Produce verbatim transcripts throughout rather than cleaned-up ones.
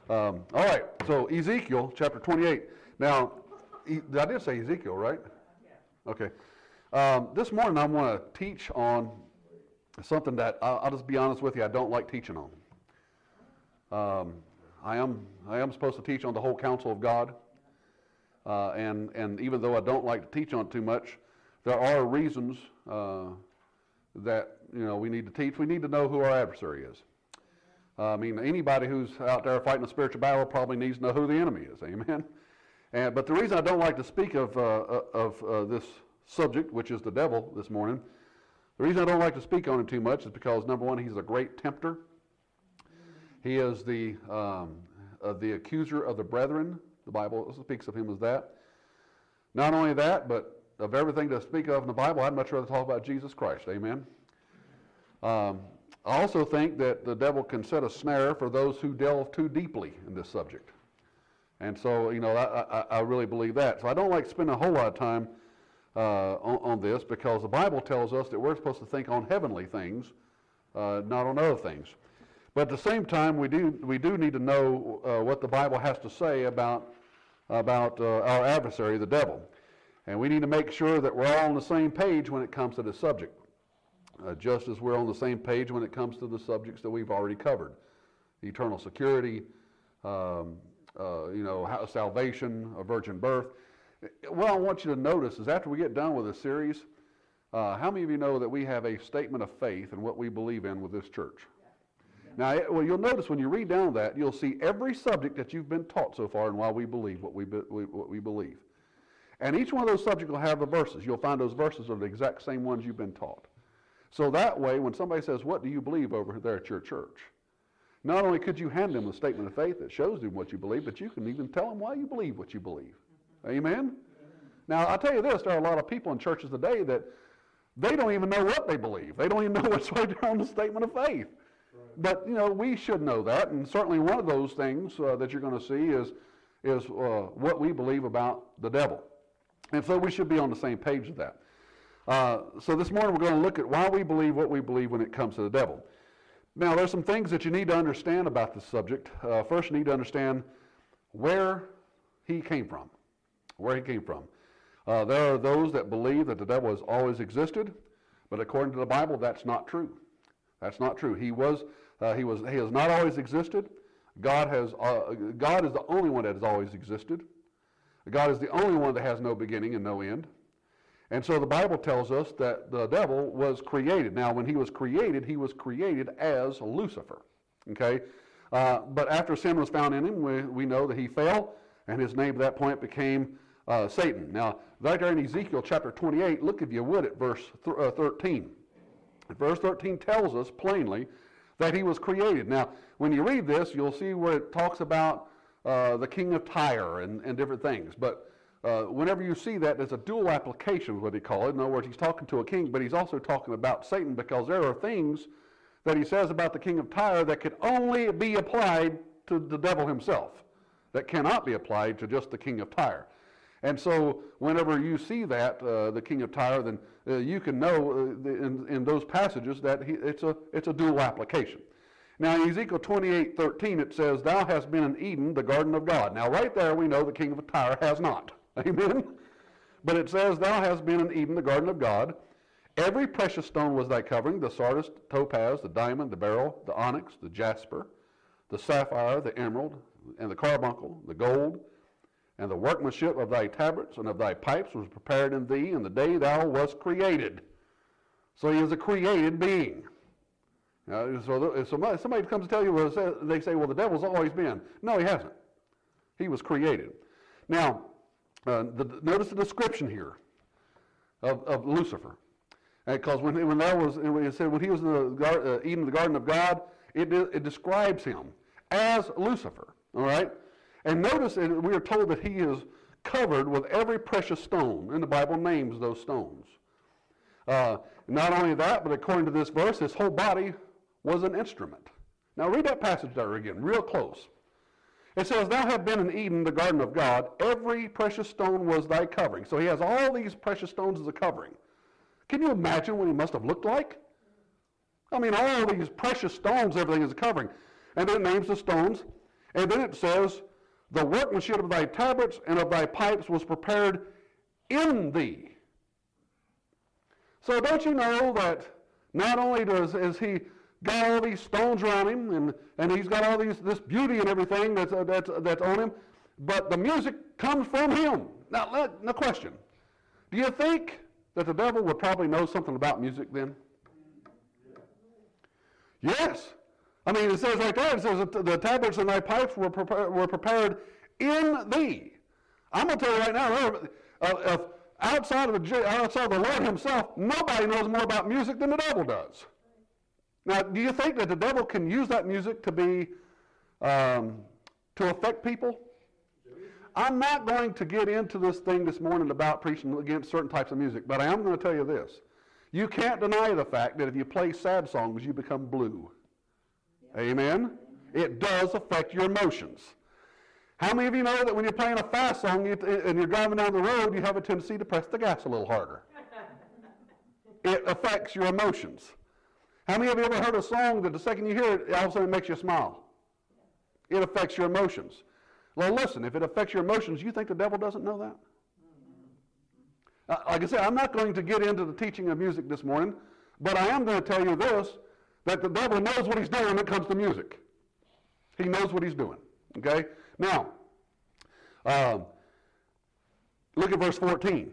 Um, all right, so Ezekiel chapter twenty-eight. Now, e- I did say Ezekiel, right? Okay. Um, this morning I want to teach on something that I'll, I'll just be honest with you, I don't like teaching on. Um, I am I am supposed to teach on the whole counsel of God, uh, and and even though I don't like to teach on it too much, there are reasons uh, that you know we need to teach. We need to know who our adversary is. Uh, I mean, anybody who's out there fighting a spiritual battle probably needs to know who the enemy is. Amen. And but the reason I don't like to speak of uh, of uh, this subject, which is the devil, this morning, the reason I don't like to speak on it too much is because number one, he's a great tempter. He is the um, uh, the accuser of the brethren. The Bible speaks of him as that. Not only that, but of everything to speak of in the Bible, I'd much rather talk about Jesus Christ. Amen. Um, I also think that the devil can set a snare for those who delve too deeply in this subject. And so, you know, I, I, I really believe that. So I don't like spending a whole lot of time uh, on, on this because the Bible tells us that we're supposed to think on heavenly things, uh, not on other things. But at the same time, we do we do need to know uh, what the Bible has to say about, about uh, our adversary, the devil. And we need to make sure that we're all on the same page when it comes to this subject. Uh, just as we're on the same page when it comes to the subjects that we've already covered. Eternal security, um, uh, you know, how, salvation, a virgin birth. What I want you to notice is after we get done with this series, uh, how many of you know that we have a statement of faith in what we believe in with this church? Yeah. Now, it, well, you'll notice when you read down that, you'll see every subject that you've been taught so far and why we believe what we, be, we, what we believe. And each one of those subjects will have the verses. You'll find those verses are the exact same ones you've been taught. So that way, when somebody says, what do you believe over there at your church? Not only could you hand them a statement of faith that shows them what you believe, but you can even tell them why you believe what you believe. Amen? Amen. Now, I'll tell you this, there are a lot of people in churches today that they don't even know what they believe. They don't even know what's right there on the statement of faith. Right. But, you know, we should know that, and certainly one of those things uh, that you're going to see is, is uh, what we believe about the devil. And so we should be on the same page with that. Uh, so this morning we're going to look at why we believe what we believe when it comes to the devil. Now there's some things that you need to understand about this subject. Uh, first you need to understand where he came from. Where he came from. Uh, there are those that believe that the devil has always existed, but according to the Bible that's not true. That's not true. He was, uh, he was, he has not always existed. God has, uh, God is the only one that has always existed. God is the only one that has no beginning and no end. And so the Bible tells us that the devil was created. Now, when he was created, he was created as Lucifer. Okay? Uh, but after sin was found in him, we, we know that he fell, and his name at that point became uh, Satan. Now, right there in Ezekiel chapter twenty-eight, look if you would at verse th- uh, thirteen. Verse thirteen tells us plainly that he was created. Now, when you read this, you'll see where it talks about uh, the king of Tyre and, and different things. But Uh, whenever you see that, there's a dual application, is what they call it. In other words, he's talking to a king, but he's also talking about Satan because there are things that he says about the king of Tyre that could only be applied to the devil himself, that cannot be applied to just the king of Tyre. And so whenever you see that, uh, the king of Tyre, then uh, you can know uh, in, in those passages that he, it's, a, it's a dual application. Now in Ezekiel twenty-eight thirteen it says, thou hast been in Eden, the garden of God. Now right there we know the king of Tyre has not. Amen? But it says, thou hast been in Eden, the garden of God. Every precious stone was thy covering, the sardius, the topaz, the diamond, the beryl, the onyx, the jasper, the sapphire, the emerald, and the carbuncle, the gold, and the workmanship of thy tabrets and of thy pipes was prepared in thee in the day thou wast created. So he is a created being. Now, so somebody, somebody comes to tell you, well, they say, well, the devil's always been. No, he hasn't. He was created. Now, Uh, the, notice the description here of, of Lucifer, because when when that was it said when he was in the gar, uh, Eden, the garden of God, it it describes him as Lucifer. All right, and notice it, we are told that he is covered with every precious stone, and the Bible names those stones. Uh, not only that, but according to this verse, his whole body was an instrument. Now read that passage there again, real close. It says, thou hast been in Eden, the garden of God. Every precious stone was thy covering. So he has all these precious stones as a covering. Can you imagine what he must have looked like? I mean, all these precious stones, everything is a covering. And then it names the stones. And then it says, the workmanship of thy tabrets and of thy pipes was prepared in thee. So don't you know that not only does is he got all these stones around him, and, and he's got all these this beauty and everything that's, uh, that's, uh, that's on him, but the music comes from him. Now, let, no question. Do you think that the devil would probably know something about music then? Yes. I mean, it says right there, it says that the tabrets and thy pipes were, prepar- were prepared in thee. I'm going to tell you right now, uh, uh, outside of the outside of the Lord himself, nobody knows more about music than the devil does. Now, do you think that the devil can use that music to be, um, to affect people? I'm not going to get into this thing this morning about preaching against certain types of music, but I am going to tell you this. You can't deny the fact that if you play sad songs, you become blue. Yeah. Amen? It does affect your emotions. How many of you know that when you're playing a fast song you, and you're driving down the road, you have a tendency to press the gas a little harder? It affects your emotions. How many of you ever heard a song that the second you hear it, all of a sudden it makes you smile? It affects your emotions. Well, listen, if it affects your emotions, you think the devil doesn't know that? Uh, like I said, I'm not going to get into the teaching of music this morning, but I am going to tell you this, that the devil knows what he's doing when it comes to music. He knows what he's doing, okay? Now, um, look at verse fourteen.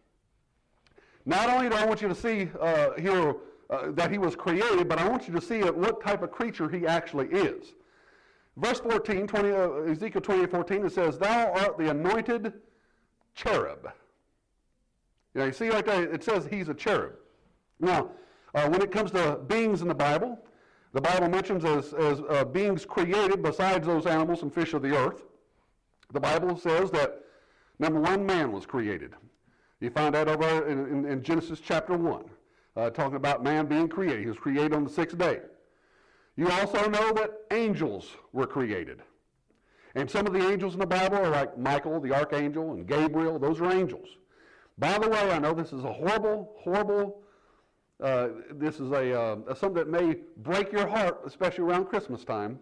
Not only do I want you to see uh, here uh, that he was created, but I want you to see what type of creature he actually is. Verse fourteen, twenty, uh, Ezekiel twenty-eight fourteen, it says, thou art the anointed cherub. You know, you see right there, it says he's a cherub. Now, uh, when it comes to beings in the Bible, the Bible mentions as, as uh, beings created besides those animals and fish of the earth. The Bible says that, number one, man was created. You find that over in, in, in Genesis chapter one, uh, talking about man being created. He was created on the sixth day. You also know that angels were created. And some of the angels in the Bible are like Michael, the archangel, and Gabriel. Those are angels. By the way, I know this is a horrible, horrible, uh, this is a uh, something that may break your heart, especially around Christmas time.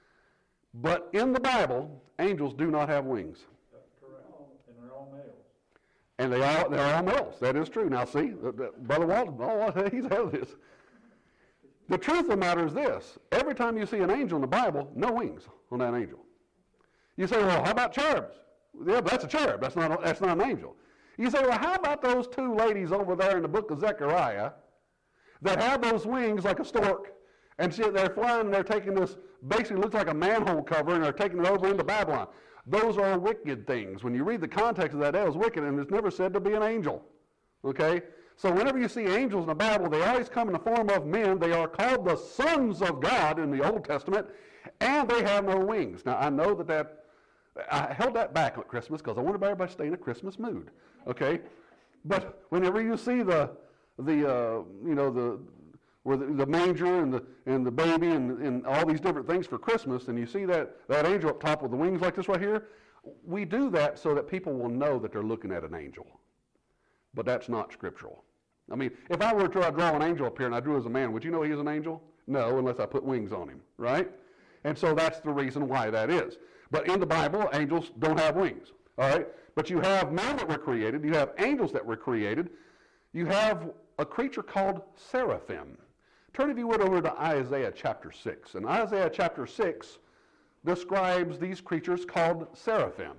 But in the Bible, angels do not have wings. That's correct. And they're all males. And they are, they're all males. That is true. Now see, Brother Walton, oh, he's ahead of this. The truth of the matter is this. Every time you see an angel in the Bible, no wings on that angel. You say, well, how about cherubs? Yeah, but that's a cherub. That's not, that's not an angel. You say, well, how about those two ladies over there in the book of Zechariah that have those wings like a stork, and see, they're flying and they're taking this, basically looks like a manhole cover, and they're taking it over into Babylon. Those are wicked things. When you read the context of that, it was wicked, and it's never said to be an angel. Okay? So whenever you see angels in the Bible, they always come in the form of men. They are called the sons of God in the Old Testament, and they have no wings. Now, I know that that, I held that back at Christmas because I wanted everybody to stay in a Christmas mood. Okay? But whenever you see the, the uh, you know, the, where the, the manger and the, and the baby and, and all these different things for Christmas, and you see that, that angel up top with the wings like this right here, we do that so that people will know that they're looking at an angel. But that's not scriptural. I mean, if I were to try to draw an angel up here and I drew as a man, would you know he is an angel? No, unless I put wings on him, right? And so that's the reason why that is. But in the Bible, angels don't have wings, all right? But you have men that were created. You have angels that were created. You have a creature called seraphim. Turn, if you would, over to Isaiah chapter six. And Isaiah chapter six describes these creatures called seraphim.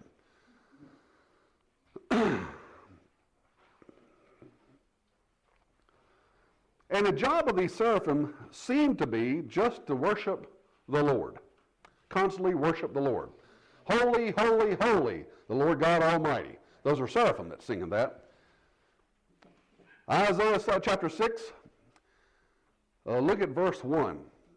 And the job of these seraphim seemed to be just to worship the Lord. Constantly worship the Lord. Holy, holy, holy, the Lord God Almighty. Those are seraphim that's singing that. Isaiah chapter six, uh, look at verse one.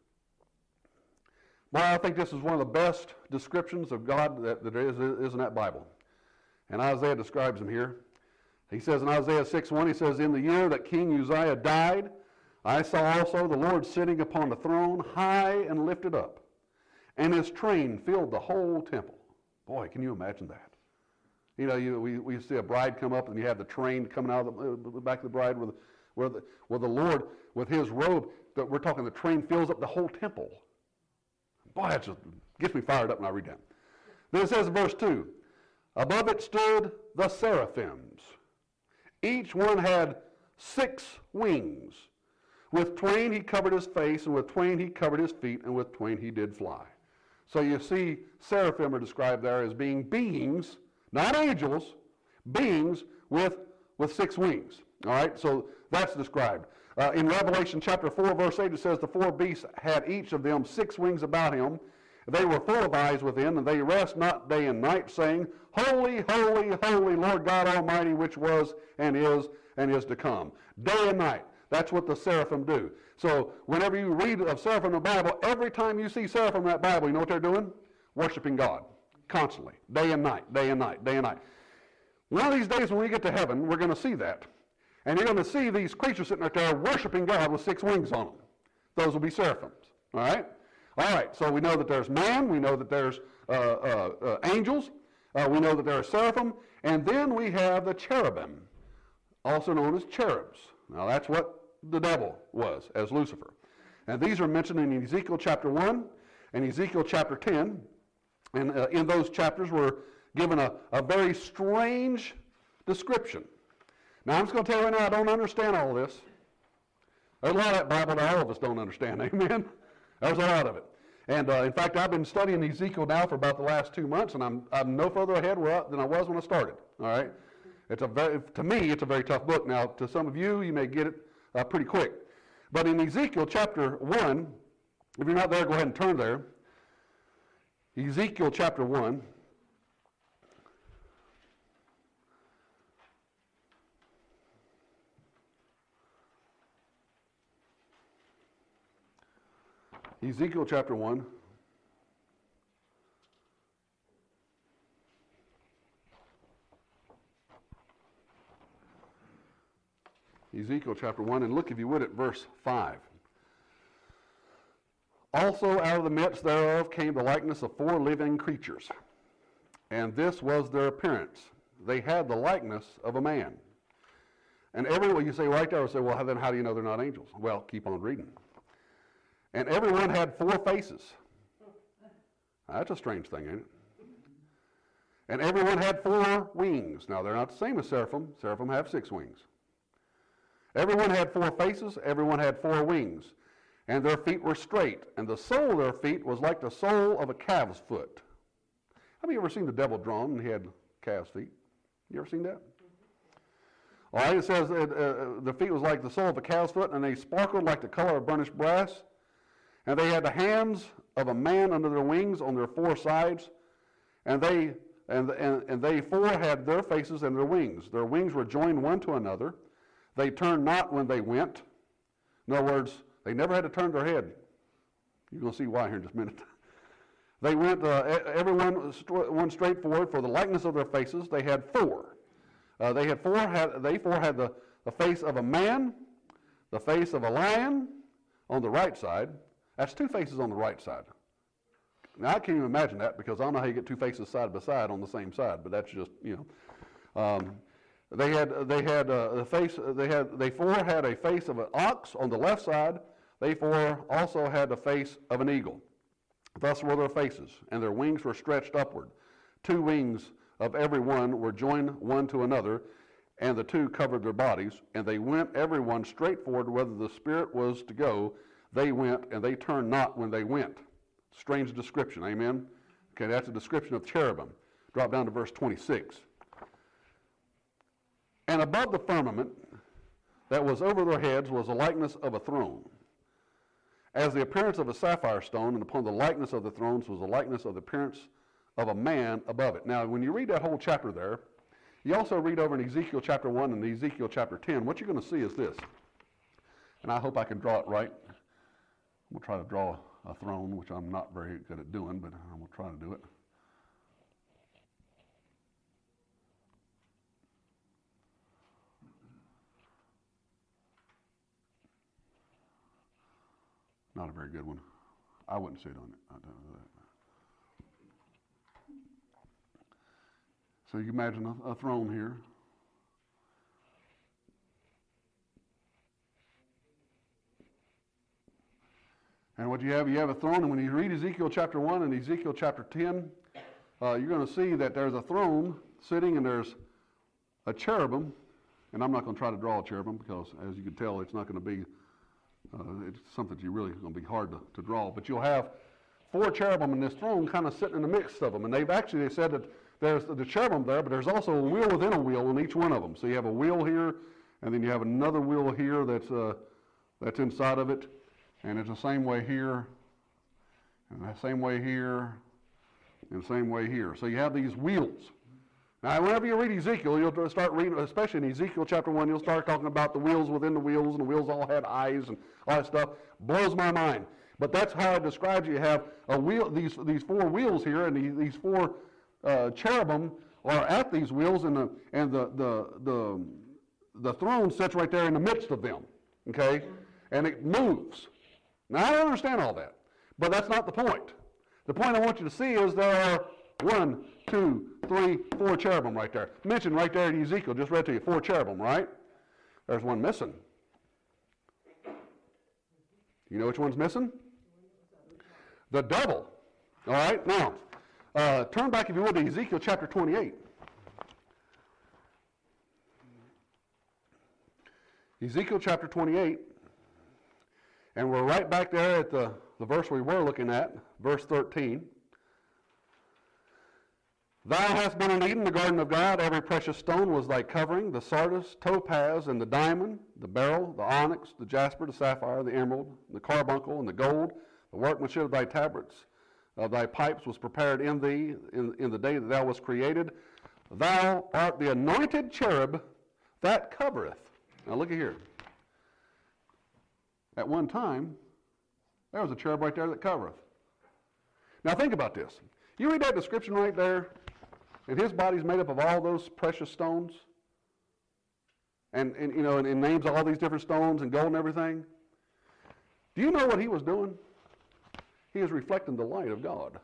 Well, I think this is one of the best descriptions of God that, that there is, is in that Bible. And Isaiah describes him here. He says in Isaiah six one, he says, in the year that King Uzziah died, I saw also the Lord sitting upon the throne, high and lifted up, and his train filled the whole temple. Boy, can you imagine that? You know, you, we, we see a bride come up, and you have the train coming out of the, the back of the bride where the, where, the, where the Lord, with his robe, that we're talking the train fills up the whole temple. Boy, that just Gets me fired up when I read that. Then it says in verse two, above it stood the seraphims. Each one had six wings. With twain he covered his face, and with twain he covered his feet, and with twain he did fly. So you see, seraphim are described there as being beings, not angels, beings with, with six wings. All right, so that's described. Uh, in Revelation chapter four, verse eight, it says, the four beasts had each of them six wings about him. They were full of eyes within, and they rest not day and night, saying, Holy, holy, holy, Lord God Almighty, which was and is and is to come. Day and night. That's what the seraphim do. So whenever you read of seraphim in the Bible, every time you see seraphim in that Bible, you know what they're doing? Worshiping God. Constantly. Day and night, day and night, day and night. One of these days when we get to heaven, we're going to see that. And you're going to see these creatures sitting right there worshiping God with six wings on them. Those will be seraphims. All right? All right, so we know that there's man. We know that there's uh, uh, uh, angels. Uh, we know that there are seraphim. And then we have the cherubim, also known as cherubs. Now that's what the devil was, as Lucifer. And these are mentioned in Ezekiel chapter one and Ezekiel chapter ten. And uh, in those chapters we're given a, a very strange description. Now I'm just going to tell you right now, I don't understand all this. There's a lot of that Bible that all of us don't understand, amen? There's a lot of it. And uh, in fact, I've been studying Ezekiel now for about the last two months, and I'm, I'm no further ahead than I was when I started, all right? It's a very, to me, it's a very tough book. Now, to some of you, you may get it uh, pretty quick. But in Ezekiel chapter one, if you're not there, go ahead and turn there. Ezekiel chapter one. Ezekiel chapter one. Ezekiel chapter one, and look, if you would, at verse five. Also out of the midst thereof came the likeness of four living creatures, and this was their appearance. They had the likeness of a man. And everyone, you say right there, will say, well, then how do you know they're not angels? Well, keep on reading. And everyone had four faces. That's a strange thing, ain't it? And everyone had four wings. Now, they're not the same as seraphim. Seraphim have six wings. Everyone had four faces, everyone had four wings, and their feet were straight, and the sole of their feet was like the sole of a calf's foot. Have you ever seen the devil drawn and he had calf's feet? You ever seen that? All right, it says uh, uh, the feet was like the sole of a calf's foot, and they sparkled like the color of burnished brass, and they had the hands of a man under their wings on their four sides, and they and, and, and they four had their faces and their wings. Their wings were joined one to another. They turned not when they went. In other words, they never had to turn their head. You're going to see why here in just a minute. They went, uh, everyone one straight forward for the likeness of their faces. They had four. Uh, they had four. Had, they four had the, the face of a man, the face of a lion on the right side. That's two faces on the right side. Now I can't even imagine that because I don't know how you get two faces side by side on the same side, but that's just, you know. Um, They had they had uh, the face they had they four had a face of an ox on the left side. They four also had the face of an eagle. Thus were their faces, and their wings were stretched upward. Two wings of every one were joined one to another, and the two covered their bodies. And they went every one straight forward, whether the spirit was to go. They went, and they turned not when they went. Strange description, amen. Okay, that's a description of cherubim. Drop down to verse twenty-six. And above the firmament that was over their heads was a likeness of a throne, as the appearance of a sapphire stone, and upon the likeness of the thrones was the likeness of the appearance of a man above it. Now, when you read that whole chapter there, you also read over in Ezekiel chapter one and Ezekiel chapter ten, what you're going to see is this. And I hope I can draw it right. I'm going to try to draw a throne, which I'm not very good at doing, but I'm going to try to do it. Not a very good one. I wouldn't sit on it. I don't know that. So you imagine a, a throne here. And what you have, you have a throne, and when you read Ezekiel chapter one and Ezekiel chapter ten, uh, you're going to see that there's a throne sitting, and there's a cherubim, and I'm not going to try to draw a cherubim because, as you can tell, it's not going to be, uh, it's something that you really going to be hard to, to draw. But you'll have four cherubim in this throne kind of sitting in the midst of them, and they've actually they said that there's the cherubim there, but there's also a wheel within a wheel in each one of them. So you have a wheel here, and then you have another wheel here that's uh, that's inside of it, and it's the same way here, and the same way here, and the same way here. So you have these wheels. Now, whenever you read Ezekiel, you'll start reading, especially in Ezekiel chapter one, you'll start talking about the wheels within the wheels, and the wheels all had eyes and all that stuff. Blows my mind. But that's how it describes you. You have a wheel, these these four wheels here, and these, these four uh, cherubim are at these wheels, and the and the the the the throne sits right there in the midst of them. Okay, and it moves. Now I don't understand all that, but that's not the point. The point I want you to see is there are one, two, three, four cherubim right there. Mentioned right there in Ezekiel, just read to you, four cherubim, right? There's one missing. You know which one's missing? The devil. All right, now, uh, turn back, if you would, to Ezekiel chapter twenty-eight. Ezekiel chapter twenty-eight, and we're right back there at the, the verse we were looking at, verse thirteen. Thou hast been in Eden, the garden of God. Every precious stone was thy covering, the sardius, topaz, and the diamond, the beryl, the onyx, the jasper, the sapphire, the emerald, the carbuncle, and the gold. The workmanship of thy tabrets, of thy pipes was prepared in thee in, in the day that thou wast created. Thou art the anointed cherub that covereth. Now look at here. At one time, there was a cherub right there that covereth. Now think about this. You read that description right there, and his body's made up of all those precious stones, and, and you know, and, and names all these different stones and gold and everything. Do you know what he was doing? He was reflecting the light of God.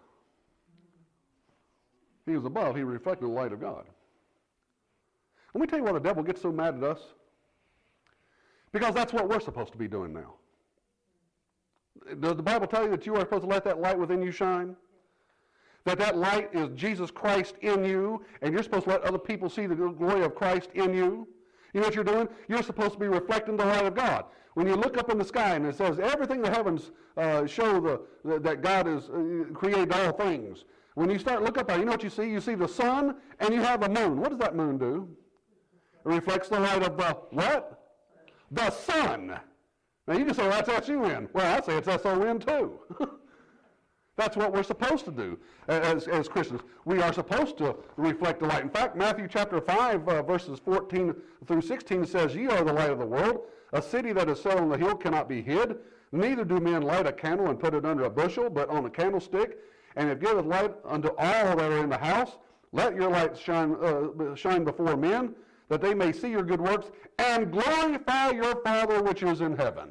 He was above, he was reflecting the light of God. Let me tell you why the devil gets so mad at us. Because that's what we're supposed to be doing now. Does the Bible tell you that you are supposed to let that light within you shine? That that light is Jesus Christ in you, and you're supposed to let other people see the glory of Christ in you. You know what you're doing? You're supposed to be reflecting the light of God. When you look up in the sky and it says everything the heavens uh, show the, the, that God has uh, created all things. When you start look up there, you know what you see? You see the sun and you have the moon. What does that moon do? It reflects the light of the what? The sun. Now you can say, well, that's S U N. Well, I say it's S O N too. That's what we're supposed to do as, as Christians. We are supposed to reflect the light. In fact, Matthew chapter five, uh, verses fourteen through sixteen says, Ye are the light of the world. A city that is set on the hill cannot be hid. Neither do men light a candle and put it under a bushel, but on a candlestick. And it giveth light unto all that are in the house. Let your light shine, uh, shine before men, that they may see your good works, and glorify your Father which is in heaven.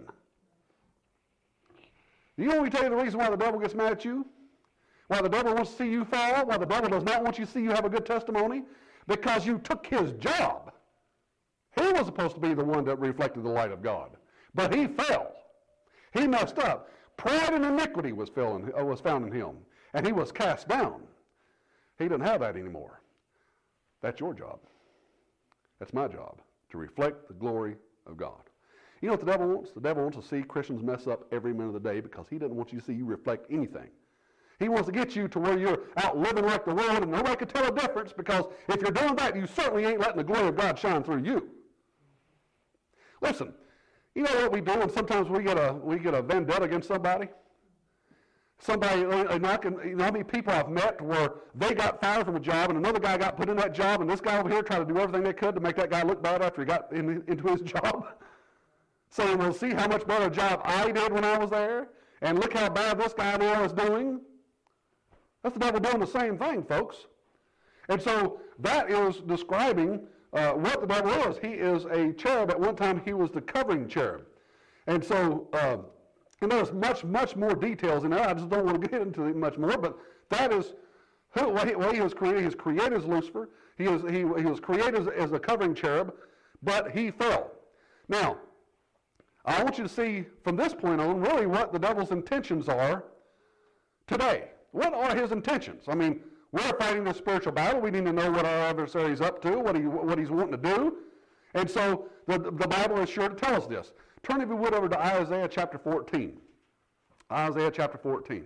Do you want me to tell you the reason why the devil gets mad at you? Why the devil wants to see you fall? Why the devil does not want you to see you have a good testimony? Because you took his job. He was supposed to be the one that reflected the light of God. But he fell. He messed up. Pride and iniquity was, filling, uh, was found in him. And he was cast down. He doesn't have that anymore. That's your job. That's my job, to reflect the glory of God. You know what the devil wants? The devil wants to see Christians mess up every minute of the day because he doesn't want you to see you reflect anything. He wants to get you to where you're out living like the world and nobody can tell a difference, because if you're doing that, you certainly ain't letting the glory of God shine through you. Listen, you know what we do, and sometimes we get a we get a vendetta against somebody? Somebody, and I can, you know how many people I've met where they got fired from a job and another guy got put in that job, and this guy over here tried to do everything they could to make that guy look bad after he got in, into his job? Saying, well, see how much better a job I did when I was there, and look how bad this guy now is doing. That's the devil doing the same thing, folks. And so that is describing uh, what the devil is. He is a cherub. At one time, he was the covering cherub. And so, uh, and there's much, much more details in there. I just don't want to get into it much more, but that is who, what, he, what he was created. He was created as Lucifer. He, is, he, he was created as, as a covering cherub, but he fell. Now, I want you to see from this point on really what the devil's intentions are today. What are his intentions? I mean, we're fighting this spiritual battle. We need to know what our adversary is up to, what, he, what he's wanting to do. And so the, the Bible is sure to tell us this. Turn, if you would, over to Isaiah chapter fourteen. Isaiah chapter fourteen.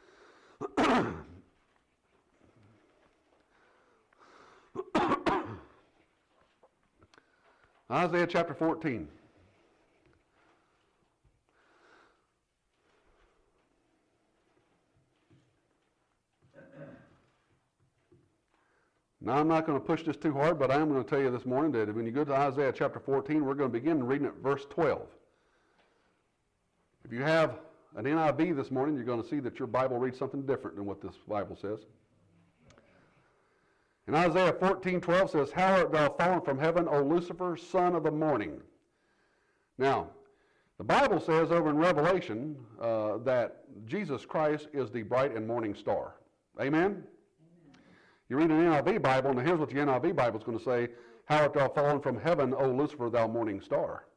Isaiah chapter fourteen. Now, I'm not going to push this too hard, but I am going to tell you this morning that when you go to Isaiah chapter fourteen, we're going to begin reading at verse twelve. If you have an N I V this morning, you're going to see that your Bible reads something different than what this Bible says. And Isaiah fourteen twelve says, "How art thou fallen from heaven, O Lucifer, son of the morning?" Now, the Bible says over in Revelation uh, that Jesus Christ is the bright and morning star. Amen? You read an N I V Bible, and here's what the N I V Bible is going to say: "How art thou fallen from heaven, O Lucifer, thou morning star?"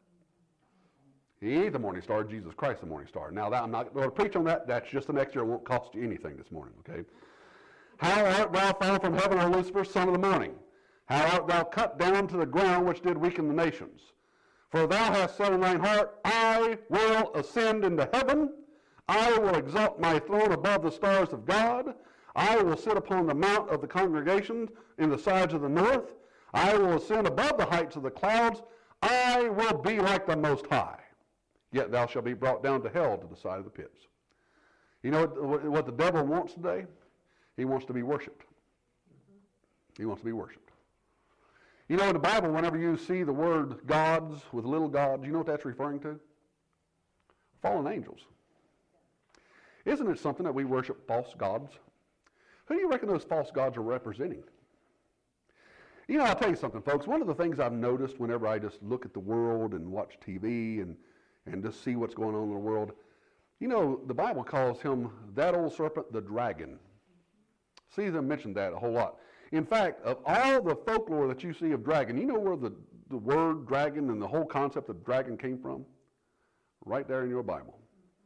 He ain't the morning star, Jesus Christ the morning star. Now, that, I'm not going to preach on that. That's just an extra. It won't cost you anything this morning, okay? "How art thou fallen from heaven, O Lucifer, son of the morning? How art thou cut down to the ground, which did weaken the nations? For thou hast said in thine heart, I will ascend into heaven. I will exalt my throne above the stars of God. I will sit upon the mount of the congregation in the sides of the north. I will ascend above the heights of the clouds. I will be like the Most High. Yet thou shalt be brought down to hell, to the side of the pits." You know what, what the devil wants today? He wants to be worshipped. He wants to be worshipped. You know, in the Bible, whenever you see the word gods with little gods, you know what that's referring to? Fallen angels. Isn't it something that we worship false gods? Who do you reckon those false gods are representing? You know, I'll tell you something, folks. One of the things I've noticed whenever I just look at the world and watch T V and, and just see what's going on in the world, you know, the Bible calls him, that old serpent, the dragon. See them mention that a whole lot. In fact, of all the folklore that you see of dragon, you know where the, the word dragon and the whole concept of dragon came from? Right there in your Bible.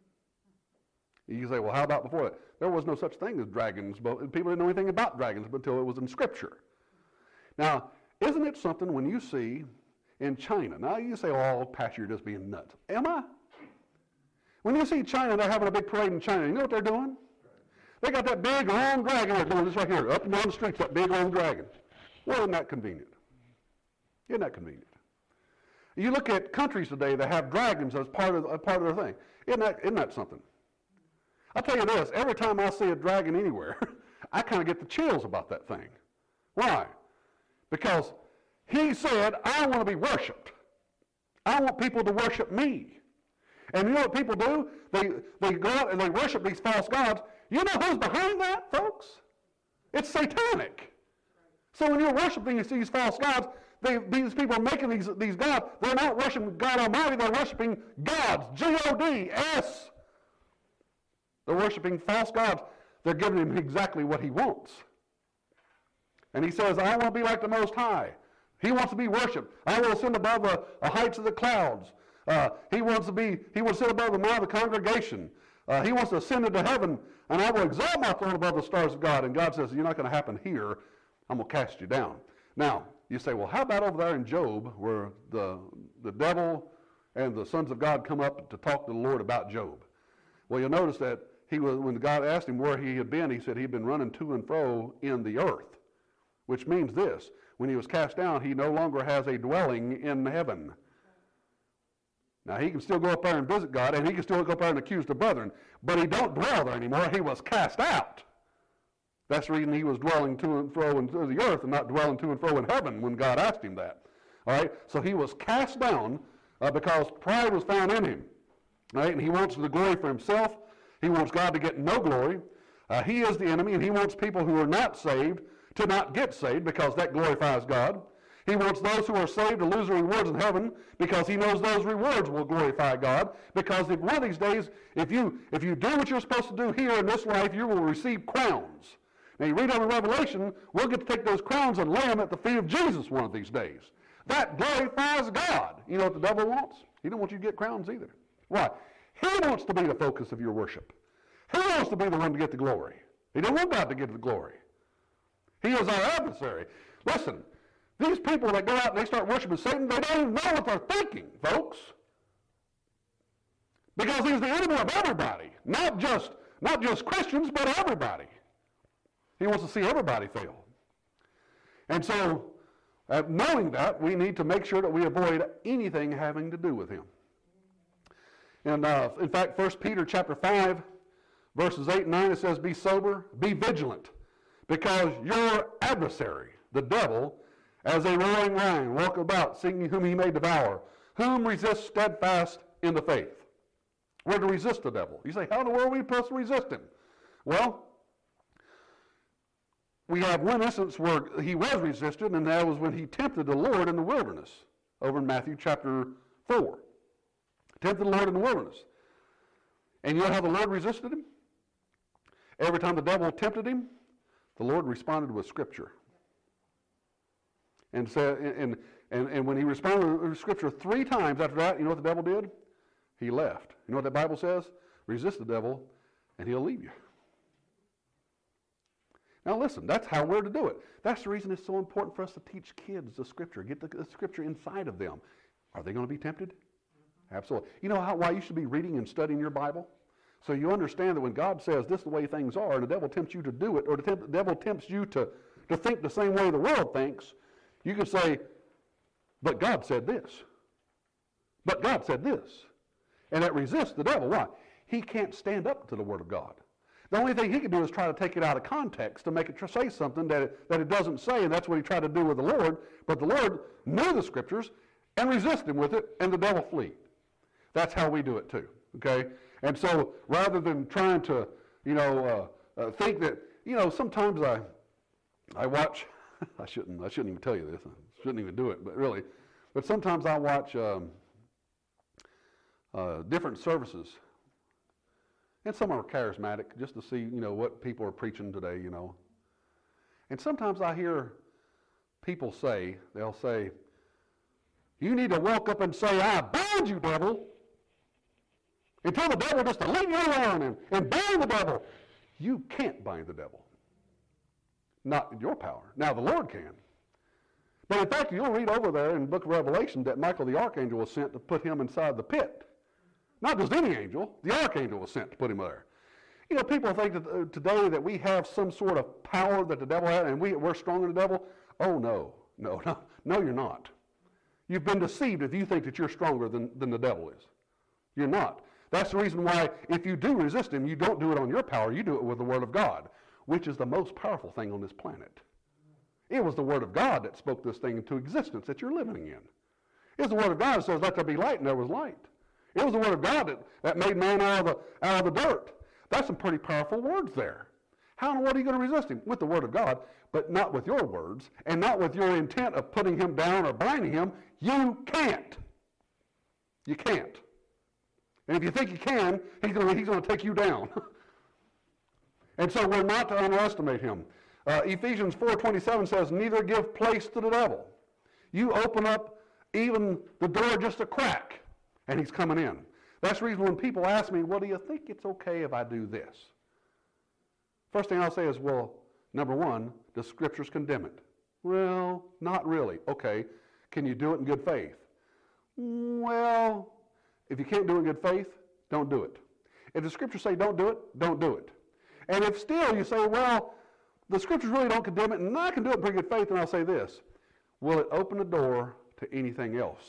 You say, well, how about before that? There was no such thing as dragons, but people didn't know anything about dragons until it was in Scripture. Now, isn't it something when you see in China, now you say, oh, Pastor, you're just being nuts. Am I? When you see China, they're having a big parade in China, you know what they're doing? They got that big, long dragon that's going just right here, up and down the streets, that big, long dragon. Well, isn't that convenient? Isn't that convenient? You look at countries today that have dragons as part of, as part of their thing. Isn't that, isn't that something? I'll tell you this, every time I see a dragon anywhere, I kind of get the chills about that thing. Why? Because he said, I want to be worshipped. I want people to worship me. And you know what people do? They, they go out and they worship these false gods. You know who's behind that, folks? It's satanic. So when you're worshiping these false gods, they, these people are making these, these gods. They're not worshiping God Almighty. They're worshiping gods, G O D S. They're worshiping false gods. They're giving him exactly what he wants. And he says, I want to be like the Most High. He wants to be worshipped. I will ascend above the, the heights of the clouds. Uh, he wants to be, he will sit above the mount of the congregation. Uh, he wants to ascend into heaven, and I will exalt my throne above the stars of God. And God says, you're not going to happen here. I'm going to cast you down. Now, you say, well, how about over there in Job, where the, the devil and the sons of God come up to talk to the Lord about Job? Well, you'll notice that he was, when God asked him where he had been, he said he'd been running to and fro in the earth, which means this: when he was cast down, he no longer has a dwelling in heaven. Now, he can still go up there and visit God, and he can still go up there and accuse the brethren, but he don't dwell there anymore. He was cast out. That's the reason he was dwelling to and fro in the earth and not dwelling to and fro in heaven when God asked him that. All right? So he was cast down uh, because pride was found in him. All right? And he wants the glory for himself. He wants God to get no glory. Uh, he is the enemy, and he wants people who are not saved to not get saved because that glorifies God. He wants those who are saved to lose their rewards in heaven because he knows those rewards will glorify God. Because if one of these days, if you if you do what you're supposed to do here in this life, you will receive crowns. Now you read on in Revelation, we'll get to take those crowns and lay them at the feet of Jesus one of these days. That glorifies God. You know what the devil wants? He don't want you to get crowns either. Why? He wants to be the focus of your worship. He wants to be the one to get the glory. He don't want God to get the glory. He is our adversary. Listen, these people that go out and they start worshiping Satan, they don't even know what they're thinking, folks. Because he's the enemy of everybody, not just, not just Christians, but everybody. He wants to see everybody fail. And so, uh, knowing that, we need to make sure that we avoid anything having to do with him. And uh, in fact, First Peter chapter five, verses eight and nine, it says, be sober, be vigilant, because your adversary, the devil, as a roaring lion, walk about, seeking whom he may devour, whom resist steadfast in the faith. We're to resist the devil. You say, how in the world are we supposed to resist him? Well, we have one instance where he was resisted, and that was when he tempted the Lord in the wilderness, over in Matthew chapter four. Tempted the Lord in the wilderness. And you know how the Lord resisted him? Every time the devil tempted him, the Lord responded with Scripture. And, said, and, and, and when he responded with Scripture three times after that, you know what the devil did? He left. You know what the Bible says? Resist the devil, and he'll leave you. Now listen, that's how we're to do it. That's the reason it's so important for us to teach kids the Scripture, get the, the Scripture inside of them. Are they going to be tempted? Mm-hmm. Absolutely. You know how, why you should be reading and studying your Bible? So you understand that when God says this is the way things are, and the devil tempts you to do it, or the, temp, the devil tempts you to, to think the same way the world thinks, you can say, but God said this. But God said this. And that resists the devil. Why? He can't stand up to the Word of God. The only thing he can do is try to take it out of context to make it say something that it, that it doesn't say, and that's what he tried to do with the Lord. But the Lord knew the Scriptures and resisted him with it, and the devil flee. That's how we do it too, okay? And so rather than trying to, you know, uh, uh, think that, you know, sometimes I I watch, I shouldn't, I shouldn't even tell you this, I shouldn't even do it, but really, but sometimes I watch um, uh, different services. And some are charismatic, just to see, you know, what people are preaching today, you know. And sometimes I hear people say, they'll say, you need to walk up and say, I bind you, devil. And tell the devil just to leave you alone and, and bind the devil. You can't bind the devil. Not in your power. Now, the Lord can. But in fact, you'll read over there in the book of Revelation that Michael the archangel was sent to put him inside the pit. Not just any angel, the archangel was sent to put him there. You know, people think that, uh, today that we have some sort of power that the devil has, and we, we're stronger than the devil. Oh, no, no, no, no, you're not. You've been deceived if you think that you're stronger than, than the devil is. You're not. That's the reason why if you do resist him, you don't do it on your power, you do it with the Word of God, which is the most powerful thing on this planet. It was the Word of God that spoke this thing into existence that you're living in. It's the Word of God that says, let there be light, and there was light. It was the Word of God that, that made man out of, the, out of the dirt. That's some pretty powerful words there. How in the world are you going to resist him? With the Word of God, but not with your words, and not with your intent of putting him down or binding him. You can't. You can't. And if you think you can, he's going to, he's going to take you down. And so we're not to underestimate him. Uh, Ephesians four twenty-seven says, neither give place to the devil. You open up even the door just a crack, and he's coming in. That's the reason when people ask me, well, do you think it's okay if I do this? First thing I'll say is, well, number one, the Scriptures condemn it. Well, not really. Okay, can you do it in good faith? Well, if you can't do it in good faith, don't do it. If the Scriptures say don't do it, don't do it. And if still you say, well, the Scriptures really don't condemn it, and I can do it in pretty good faith, then I'll say this. Will it open the door to anything else?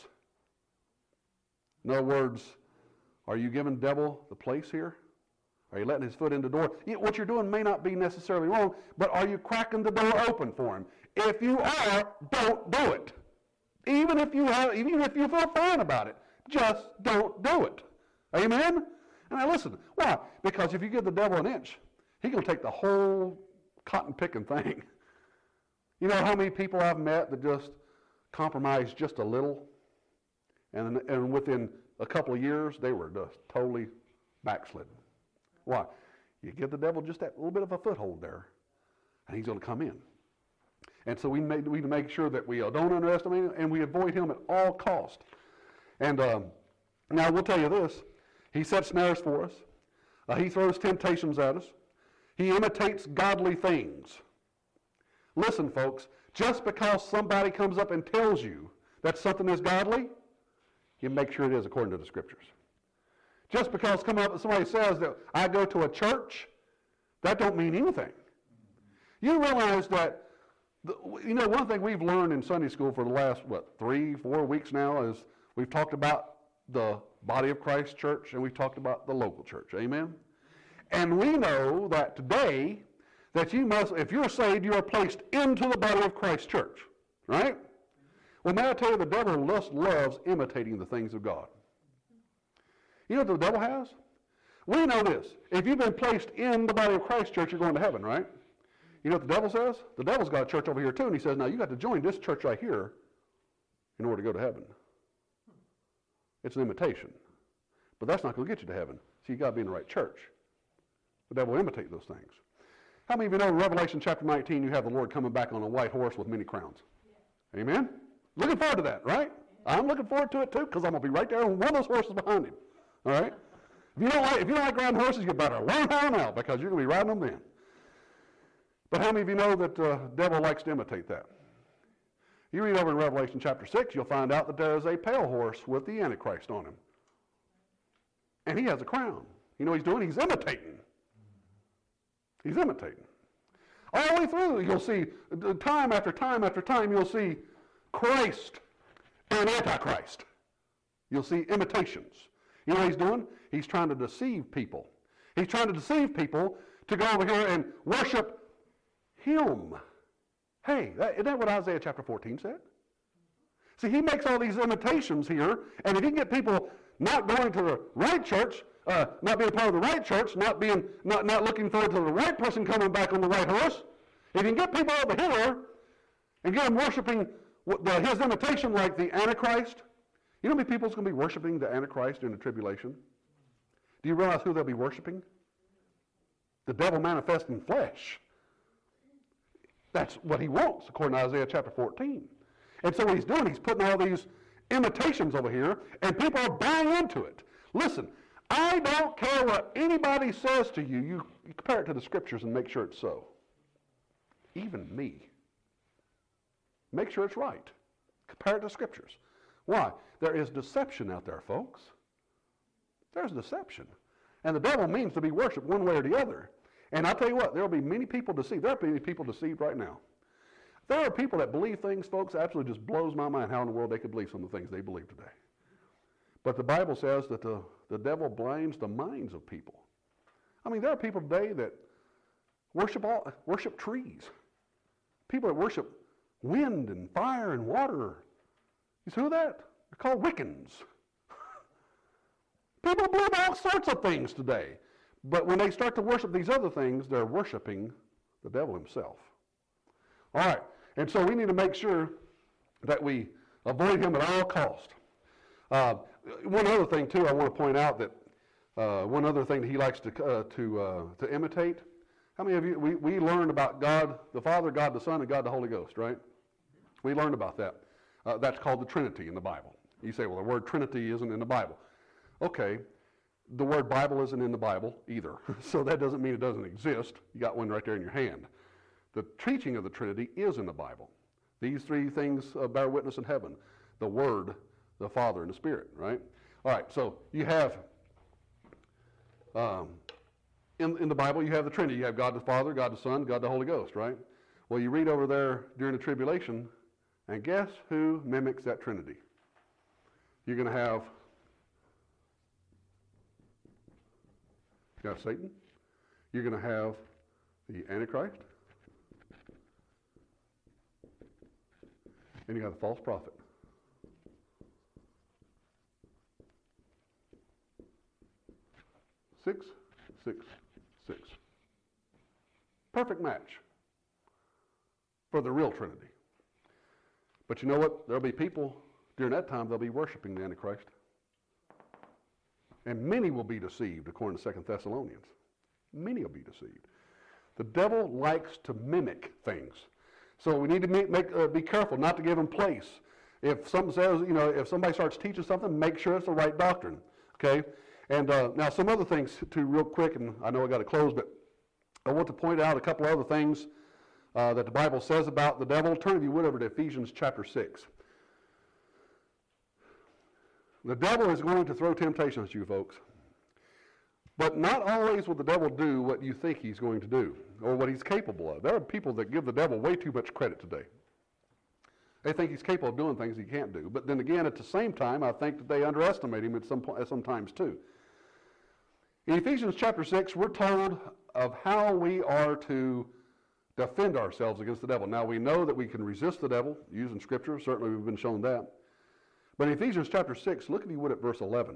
In other words, are you giving the devil the place here? Are you letting his foot in the door? What you're doing may not be necessarily wrong, but are you cracking the door open for him? If you are, don't do it. Even if you have, even if you feel fine about it, just don't do it. Amen? And now listen, why? Because if you give the devil an inch, he's going to take the whole cotton-picking thing. You know how many people I've met that just compromise just a little? And, and within a couple of years, they were just totally backslidden. Why? You give the devil just that little bit of a foothold there, and he's going to come in. And so we make, we make sure that we don't underestimate him, and we avoid him at all cost. And um, Now, we'll tell you this. He sets snares for us. Uh, he throws temptations at us. He imitates godly things. Listen, folks, just because somebody comes up and tells you that something is godly, you make sure it is according to the Scriptures. Just because come up, somebody says that I go to a church, that don't mean anything. You realize that, the, you know, one thing we've learned in Sunday school for the last, what, three, four weeks now is we've talked about the body of Christ church and we've talked about the local church. Amen? And we know that today, that you must, if you're saved, you are placed into the body of Christ church. Right? Well, may I tell you, the devil just loves imitating the things of God. You know what the devil has? We know this. If you've been placed in the body of Christ church, you're going to heaven, right? You know what the devil says? The devil's got a church over here too, and he says, now you got to join this church right here in order to go to heaven. It's an imitation. But that's not going to get you to heaven. So you got to be in the right church. The devil will imitate those things. How many of you know in Revelation chapter nineteen, you have the Lord coming back on a white horse with many crowns? Yeah. Amen? Looking forward to that, right? I'm looking forward to it too, because I'm going to be right there on one of those horses behind him. All right? If you don't like, if you don't like riding horses, you better learn how now, because you're going to be riding them then. But how many of you know that the uh, devil likes to imitate that? You read over in Revelation chapter six, you'll find out that there is a pale horse with the Antichrist on him. And he has a crown. You know what he's doing? He's imitating. He's imitating. All the way through, you'll see, time after time after time, you'll see Christ and Antichrist. You'll see imitations. You know what he's doing? He's trying to deceive people. He's trying to deceive people to go over here and worship him. Hey, that, isn't that what Isaiah chapter fourteen said? See, he makes all these imitations here, and if he can get people not going to the right church, uh, not being part of the right church, not being, not, not looking forward to the right person coming back on the right horse, if you can get people over here and get them worshiping the, his imitation like the Antichrist, you know how many people is going to be worshiping the Antichrist during the tribulation? Do you realize who they'll be worshiping? The devil manifest in flesh. That's what he wants, according to Isaiah chapter fourteen. And so what he's doing, he's putting all these imitations over here, and people are buying into it. Listen, I don't care what anybody says to you. You, you compare it to the Scriptures and make sure it's so. Even me. Make sure it's right. Compare it to Scriptures. Why? There is deception out there, folks. There's deception. And the devil means to be worshipped one way or the other. And I'll tell you what, there will be many people deceived. There are many people deceived right now. There are people that believe things, folks, absolutely just blows my mind how in the world they could believe some of the things they believe today. But the Bible says that the, the devil blinds the minds of people. I mean, there are people today that worship all, worship trees. People that worship wind and fire and water. You see who that? They're called Wiccans. People believe all sorts of things today. But when they start to worship these other things, they're worshiping the devil himself. All right, and so we need to make sure that we avoid him at all cost. Uh, one other thing, too, I want to point out that uh, one other thing that he likes to uh, to uh, to imitate. How many of you, we, we learned about God the Father, God the Son, and God the Holy Ghost, right? We learned about that. Uh, that's called the Trinity in the Bible. You say, well, the word Trinity isn't in the Bible. Okay. The word Bible isn't in the Bible either, so that doesn't mean it doesn't exist. You got one right there in your hand. The teaching of the Trinity is in the Bible. These three things uh, bear witness in heaven: the Word, the Father, and the Spirit, right? All right, so you have, um, in, in the Bible, you have the Trinity. You have God the Father, God the Son, God the Holy Ghost, right? Well, you read over there during the tribulation, and guess who mimics that Trinity? You're going to have You have Satan. You're going to have the Antichrist. And you have the false prophet. Six, six, six. Perfect match for the real Trinity. But you know what? There'll be people during that time, they'll be worshiping the Antichrist. And many will be deceived, according to Second Thessalonians. Many will be deceived. The devil likes to mimic things. So we need to make, make, uh, be careful not to give him place. If something says, you know, if somebody starts teaching something, make sure it's the right doctrine. Okay? And uh, now some other things too real quick, and I know I got to close, but I want to point out a couple other things uh, that the Bible says about the devil. Turn, if you would, over to Ephesians chapter six. The devil is going to throw temptation at you, folks. But not always will the devil do what you think he's going to do or what he's capable of. There are people that give the devil way too much credit today. They think he's capable of doing things he can't do. But then again, at the same time, I think that they underestimate him at some point, sometimes too. In Ephesians chapter six, we're told of how we are to defend ourselves against the devil. Now, we know that we can resist the devil using Scripture. Certainly, we've been shown that. But in Ephesians chapter six, look if you would at verse eleven.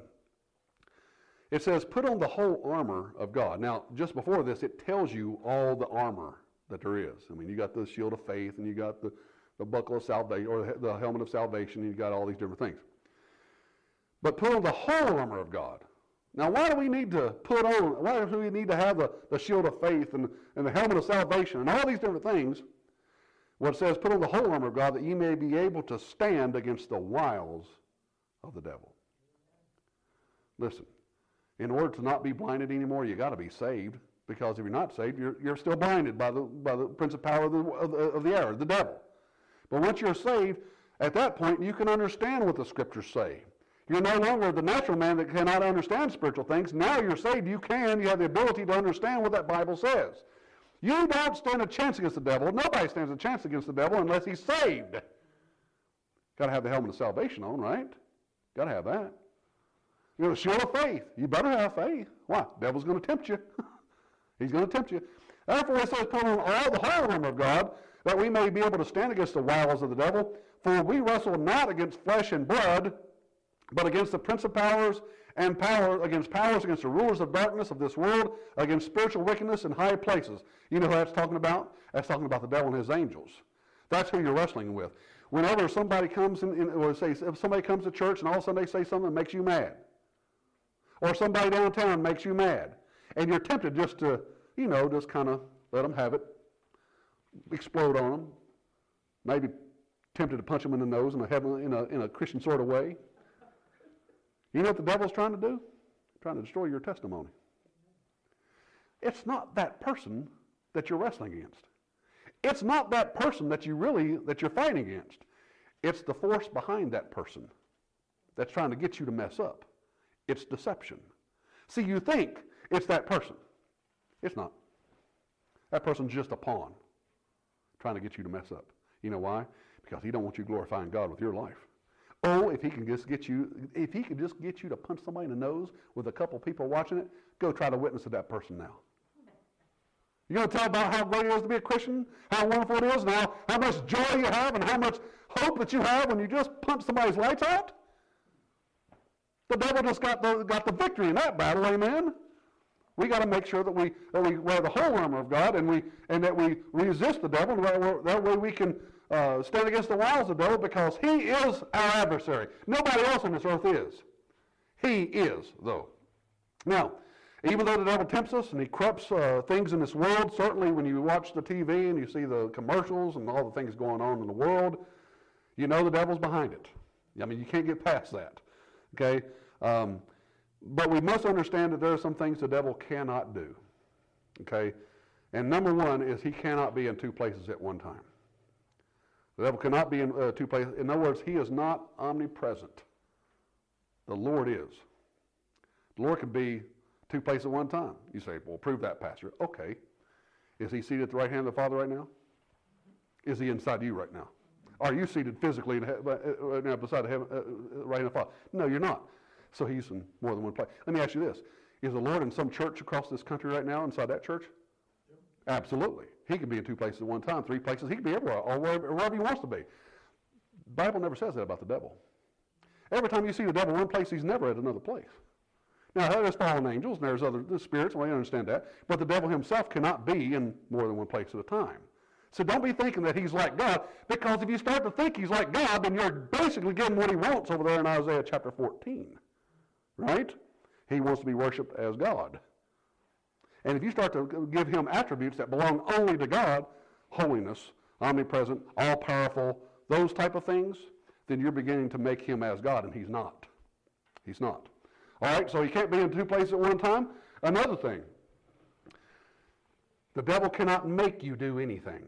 It says, put on the whole armor of God. Now, just before this, it tells you all the armor that there is. I mean, you got the shield of faith, and you got the, the buckle of salvation, or the, the helmet of salvation, and you got all these different things. But put on the whole armor of God. Now, why do we need to put on, why do we need to have the, the shield of faith and, and the helmet of salvation and all these different things? Well, it says, put on the whole armor of God that ye may be able to stand against the wiles of the devil. Listen, in order to not be blinded anymore, you got to be saved, because if you're not saved, you're, you're still blinded by the, by the prince of power of the, of, the, of the air, the devil. But once you're saved, at that point, you can understand what the Scriptures say. You're no longer the natural man that cannot understand spiritual things. Now you're saved, you can. You have the ability to understand what that Bible says. You don't stand a chance against the devil. Nobody stands a chance against the devil unless he's saved. Got to have the helmet of salvation on, right? Got to have that. You know, the shield of faith. You better have faith. Why? The devil's going to tempt you. He's going to tempt you. Therefore, it says, put on all the whole armor of God, that we may be able to stand against the wiles of the devil. For we wrestle not against flesh and blood, but against the principalities and power, against powers, against the rulers of darkness of this world, against spiritual wickedness in high places. You know who that's talking about? That's talking about the devil and his angels. That's who you're wrestling with. Whenever somebody comes in, in or say, if somebody comes to church and all of a sudden they say something that makes you mad, or somebody downtown makes you mad, and you're tempted just to, you know, just kind of let them have it, explode on them, maybe tempted to punch them in the nose in a, heaven, in a, in a Christian sort of way. You know what the devil's trying to do? Trying to destroy your testimony. It's not that person that you're wrestling against. It's not that person that you really, that you're fighting against. It's the force behind that person that's trying to get you to mess up. It's deception. See, you think it's that person. It's not. That person's just a pawn trying to get you to mess up. You know why? Because he don't want you glorifying God with your life. Oh, if he can just get you, if he can just get you to punch somebody in the nose with a couple people watching it, go try to witness to that person now. You're going to tell about how great it is to be a Christian, how wonderful it is now, how much joy you have, and how much hope that you have when you just punch somebody's lights out? The devil just got the, got the victory in that battle, amen? We got to make sure that we, that we wear the whole armor of God, and we and that we resist the devil, and that, that way we can uh, stand against the wiles of the devil, because he is our adversary. Nobody else on this earth is. He is, though. Now, even though the devil tempts us and he corrupts uh, things in this world, certainly when you watch the T V and you see the commercials and all the things going on in the world, you know the devil's behind it. I mean, you can't get past that. Okay? Um, but we must understand that there are some things the devil cannot do. Okay? And number one is he cannot be in two places at one time. The devil cannot be in uh, two places. In other words, he is not omnipresent. The Lord is. The Lord can be two places at one time. You say, well, prove that, Pastor. Okay. Is he seated at the right hand of the Father right now? Is he inside you right now? Are you seated physically in he- right now beside the heaven, uh, right hand of the Father? No, you're not. So he's in more than one place. Let me ask you this. Is the Lord in some church across this country right now, inside that church? Yep. Absolutely. He can be in two places at one time, three places. He can be everywhere, or wherever, wherever he wants to be. The Bible never says that about the devil. Every time you see the devil in one place, he's never at another place. Now, there's fallen angels, and there's other there's spirits, and we understand that. But the devil himself cannot be in more than one place at a time. So don't be thinking that he's like God, because if you start to think he's like God, then you're basically getting what he wants over there in Isaiah chapter fourteen. Right? He wants to be worshipped as God. And if you start to give him attributes that belong only to God, holiness, omnipresent, all-powerful, those type of things, then you're beginning to make him as God, and he's not. He's not. All right, so you can't be in two places at one time. Another thing, the devil cannot make you do anything.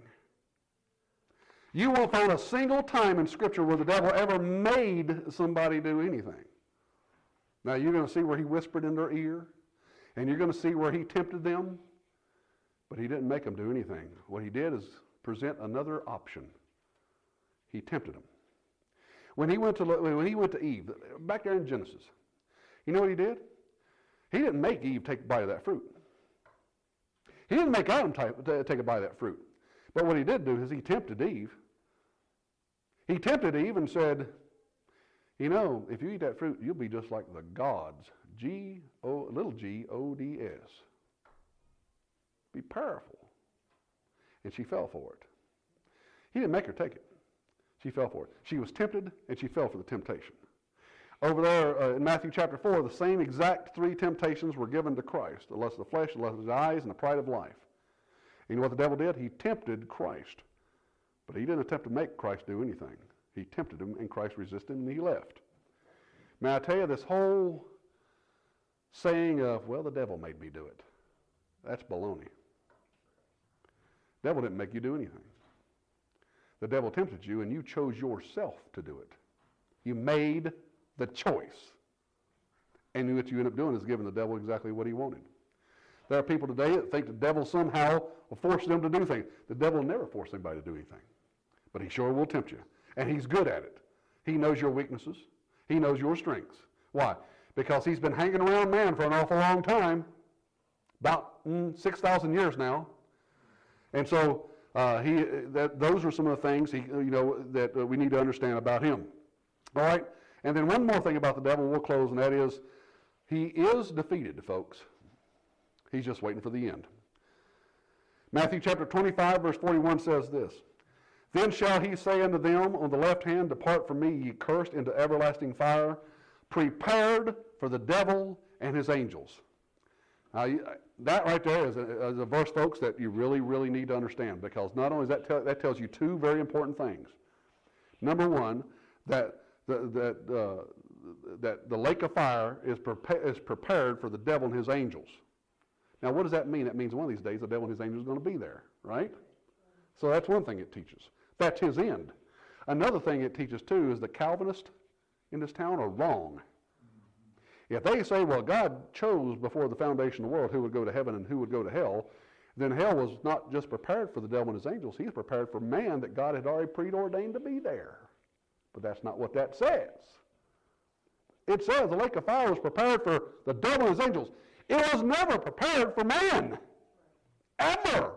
You won't find a single time in Scripture where the devil ever made somebody do anything. Now, you're going to see where he whispered in their ear, and you're going to see where he tempted them, but he didn't make them do anything. What he did is present another option. He tempted them. When he went to, when he went to Eve, back there in Genesis, you know what he did? He didn't make Eve take a bite of that fruit. He didn't make Adam take a bite of that fruit. But what he did do is he tempted Eve. He tempted Eve and said, you know, if you eat that fruit, you'll be just like the gods. G O little G O D S. Be powerful. And she fell for it. He didn't make her take it. She fell for it. She was tempted and she fell for the temptation. Over there uh, in Matthew chapter four, the same exact three temptations were given to Christ. The lust of the flesh, the lust of the eyes, and the pride of life. You know what the devil did? He tempted Christ. But he didn't attempt to make Christ do anything. He tempted him, and Christ resisted him, and he left. May I tell you, this whole saying of, well, the devil made me do it, that's baloney. The devil didn't make you do anything. The devil tempted you, and you chose yourself to do it. You made the choice. And what you end up doing is giving the devil exactly what he wanted. There are people today that think the devil somehow will force them to do things. The devil will never force anybody to do anything. But he sure will tempt you. And he's good at it. He knows your weaknesses. He knows your strengths. Why? Because he's been hanging around man for an awful long time. About mm, six thousand years now. And so uh, he, that, those are some of the things he, you know, that uh, we need to understand about him. All right? And then one more thing about the devil, we'll close, and that is he is defeated, folks. He's just waiting for the end. Matthew chapter twenty-five, verse forty-one says this, then shall he say unto them on the left hand, depart from me, ye cursed, into everlasting fire, prepared for the devil and his angels. Now, that right there is a, is a verse, folks, that you really, really need to understand, because not only does that tell, that tells you two very important things. Number one, that the, that, uh, that the lake of fire is, prepa- is prepared for the devil and his angels. Now, what does that mean? That means one of these days the devil and his angels are going to be there, right? So that's one thing it teaches. That's his end. Another thing it teaches, too, is the Calvinists in this town are wrong. If they say, well, God chose before the foundation of the world who would go to heaven and who would go to hell, then hell was not just prepared for the devil and his angels. He's prepared for man that God had already preordained to be there. But that's not what that says. It says the lake of fire was prepared for the devil and his angels. It was never prepared for man. Ever.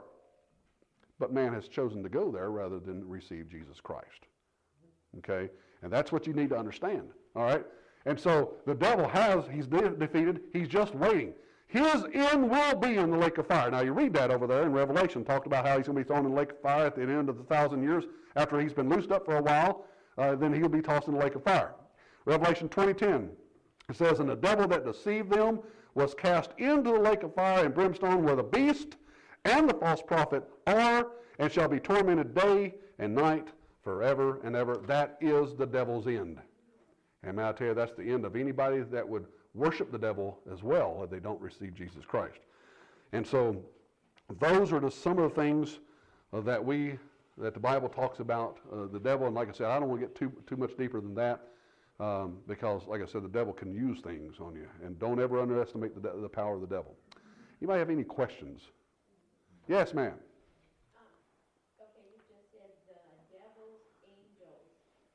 But man has chosen to go there rather than receive Jesus Christ. Okay? And that's what you need to understand. All right? And so the devil has, he's de- defeated. He's just waiting. His end will be in the lake of fire. Now you read that over there in Revelation, talked about how he's going to be thrown in the lake of fire at the end of the thousand years. After he's been loosed up for a while, uh, then he'll be tossed in the lake of fire. Revelation twenty ten, it says, and the devil that deceived them was cast into the lake of fire and brimstone where the beast and the false prophet are, and shall be tormented day and night forever and ever. That is the devil's end. And may I tell you, that's the end of anybody that would worship the devil as well if they don't receive Jesus Christ. And so those are the, some of the things uh, that we, that the Bible talks about uh, the devil. And like I said, I don't want to get too, too much deeper than that. Um, because, like I said, the devil can use things on you. And don't ever underestimate the, de- the power of the devil. Anybody have any questions? Yes, ma'am. Um, okay, you just said the devil's angels.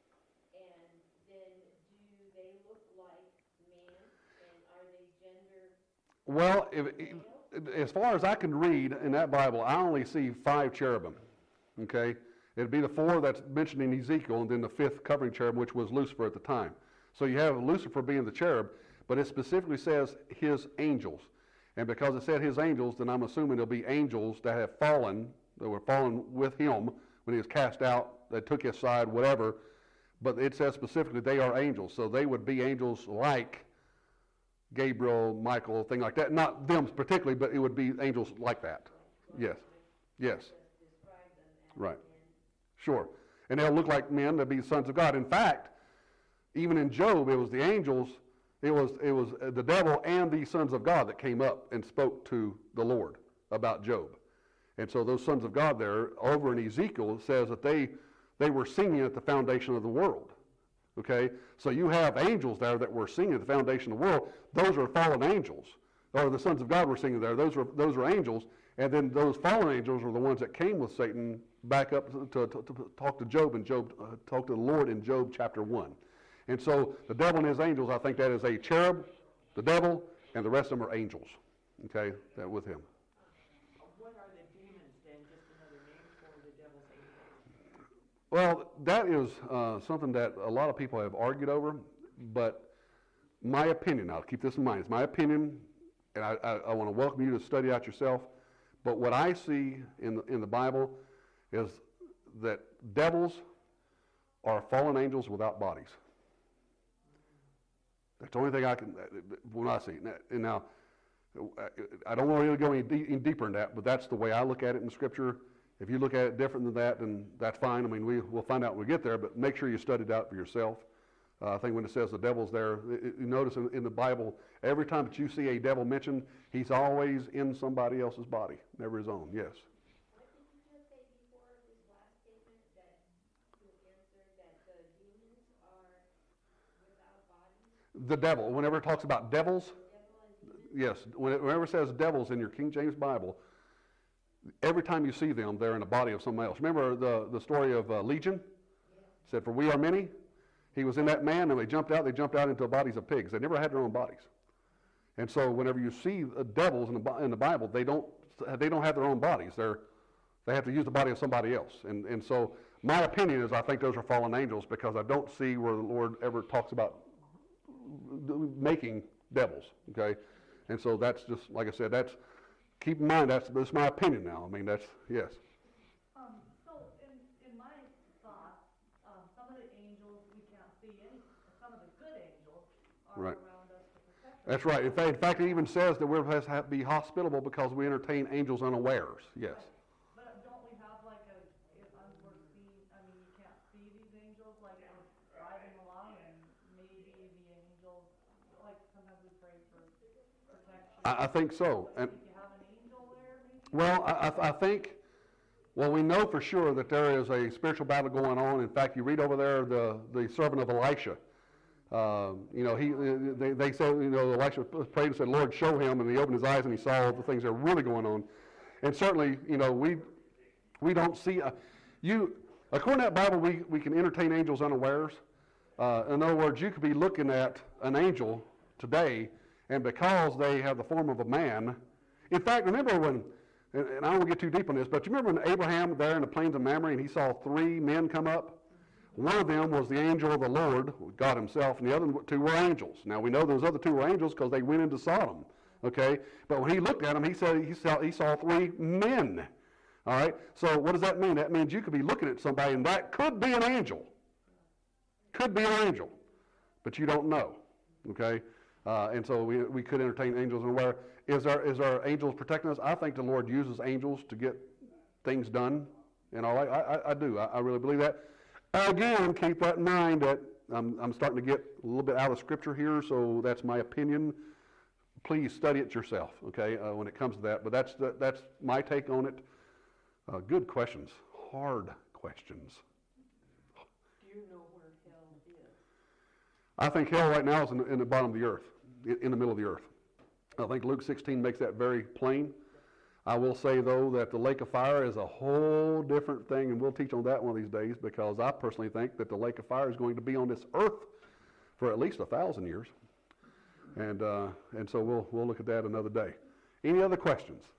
And then do they look like men? And are they gender? Well, if, as far as I can read in that Bible, I only see five cherubim. Okay? It'd be the four that's mentioned in Ezekiel, and then the fifth covering cherub, which was Lucifer at the time. So you have Lucifer being the cherub, but it specifically says his angels. And because it said his angels, then I'm assuming there'll be angels that have fallen, that were fallen with him when he was cast out, that took his side, whatever. But it says specifically they are angels. So they would be angels like Gabriel, Michael, thing like that. Not them particularly, but it would be angels like that. Yes. Yes. Right. Sure. And they'll look like men, they'll be sons of God. In fact, even in Job, it was the angels It was, it was the devil and the sons of God that came up and spoke to the Lord about Job. And so those sons of God there, over in Ezekiel, says that they, they were singing at the foundation of the world. Okay? So you have angels there that were singing at the foundation of the world. Those are fallen angels. Or the sons of God were singing there. Those are, those are angels. And then those fallen angels are the ones that came with Satan back up to, to, to, to talk to Job and Job, uh, talk to the Lord in Job chapter one. And so the devil and his angels, I think that is a cherub, the devil, and the rest of them are angels, okay, that with him. What are the demons then? Just another name for the devil's angels? Well, that is uh, something that a lot of people have argued over, but my opinion, I'll keep this in mind, it's my opinion, and I, I, I want to welcome you to study out yourself, but what I see in the, in the Bible is that devils are fallen angels without bodies. That's the only thing I can, when I see it. And now, I don't want to really go any, de- any deeper in that, but that's the way I look at it in Scripture. If you look at it different than that, then that's fine. I mean, we, we'll find out when we get there, but make sure you study it out for yourself. Uh, I think when it says the devil's there, it, you notice in, in the Bible, every time that you see a devil mentioned, he's always in somebody else's body, never his own, yes. What did you just say before this last statement that you answered that the demons are without bodies? The devil, whenever it talks about devils, yes, when it, whenever it says devils in your King James Bible, every time you see them, they're in the body of somebody else. Remember the, the story of uh, Legion? Yeah. It said, for we are many. He was in that man, and they jumped out. They jumped out into bodies of pigs. They never had their own bodies. And so whenever you see uh, devils in the, in the Bible, they don't, they don't have their own bodies. They're, they have to use the body of somebody else. And, and so my opinion is I think those are fallen angels because I don't see where the Lord ever talks about making devils, okay? And so that's just, like I said, that's, keep in mind, that's, that's my opinion now. I mean, that's, yes. Um, so in, in my thought, um, some of the angels we can't see any, some of the good angels are Right. around us to protect us. That's right. In fact, in fact, it even says that we're supposed to have- be hospitable because we entertain angels unawares, yes. But don't we have like a, if unforeseen, I mean, you can't see these angels, like we're driving along and maybe the angels, like sometimes we pray for protection. I, I think so. And, If you have an angel there, maybe? well, I, I I think, well, we know for sure that there is a spiritual battle going on. In fact, you read over there the, the servant of Elisha. Uh, you know, he they, they said, you know, Elisha prayed and said, Lord, show him. And he opened his eyes and he saw the things that are really going on. And certainly, you know, we we don't see, uh, you, according to that Bible, we, we can entertain angels unawares. Uh, in other words, you could be looking at an angel today, and because they have the form of a man, in fact, remember when, and, and I don't want to get too deep on this, but you remember when Abraham there in the plains of Mamre, and he saw three men come up? One of them was the angel of the Lord, God himself, and the other two were angels. Now, we know those other two were angels because they went into Sodom, okay? But when he looked at them, he said he saw, he saw three men, all right? So what does that mean? That means you could be looking at somebody, and that could be an angel. Could be an angel, but you don't know, okay? Uh, and so we, we could entertain angels unaware. Is our, is our angels protecting us? I think the Lord uses angels to get things done in our life. I, I, I do. I, I really believe that. Again, keep that in mind that I'm, I'm starting to get a little bit out of Scripture here, so that's my opinion. Please study it yourself, okay, uh, when it comes to that. But that's, the, that's my take on it. Uh, good questions. Hard questions. Do you know where hell is? I think hell right now is in the, in the bottom of the earth, in, in the middle of the earth. I think Luke sixteen makes that very plain. I will say, though, that the lake of fire is a whole different thing, and we'll teach on that one of these days, because I personally think that the lake of fire is going to be on this earth for at least a thousand years. And, uh, and so we'll, we'll look at that another day. Any other questions?